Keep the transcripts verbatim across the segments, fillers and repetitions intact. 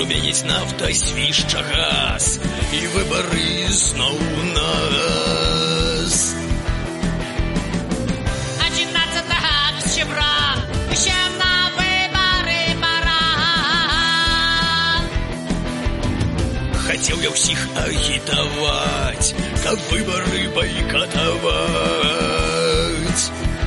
шумяніць нафта, свішча газ, і выбары зноў у нас. Одиннадцатого октября всем на выборы пора. Хацеў я ўсіх агітаваць, каб выбары байкатаваць.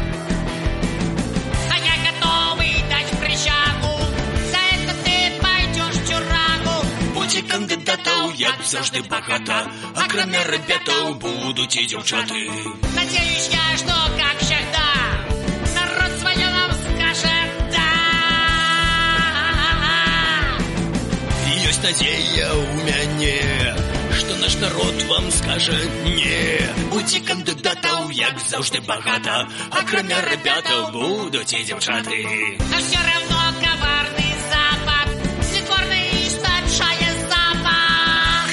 А я готовый дать присягу, за это ты пойдешь в тюрягу. Будзе кандыдатаў, як заўжды багата, акрамя рэбятаў будуць і дзяўчаты. Надеюсь я, что, как всегда, народ свое нам скажет «да». Ёсць надзея ў мяне, што наш народ вам скажа «не». Будзе кандыдатаў, як заўжды багата, акрамя рэбятаў будуць і дзяўчаты. А все равно коварный запах, снотворный источает запах.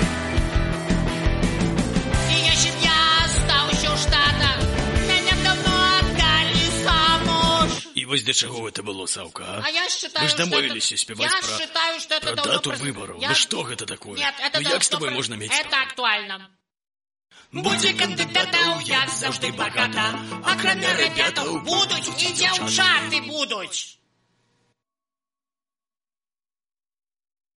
И если б я остался у штата, меня б давно отдали замуж. І вось для чаго гэта было, Саўка, а? А я считаю, Мы ж что дамовіліся это... спяваць Я пра, считаю, что это пра давно дату прос- выбараў. Я- Ну што гэта такое? Нет, это Ну як давно з тобой прос- можна мець Это справу? актуально. Будзе кандыдатаў, як заўжды багата, акрамя рэбятаў Будуть и девчаты будуть.